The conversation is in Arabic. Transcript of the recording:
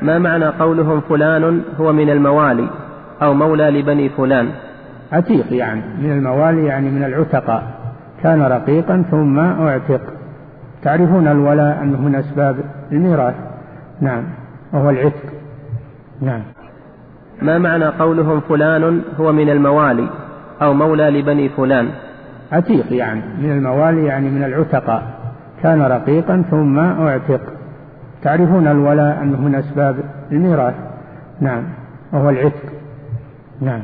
ما معنى قولهم فلان هو من الموالي أو مولى لبني فلان؟ عتيق يعني من الموالي، يعني من العتقاء، كان رقيقا ثم اعتق. تعرفون الولاء أنه من أسباب الميراث. نعم، وهو العتق. نعم. ما معنى قولهم فلان هو من الموالي أو مولى لبني فلان؟ عتيق يعني من الموالي، يعني من العتقاء، كان رقيقا ثم اعتق. تعرفون الولاء أنه من أسباب الميراث. نعم، وهو العتق. نعم.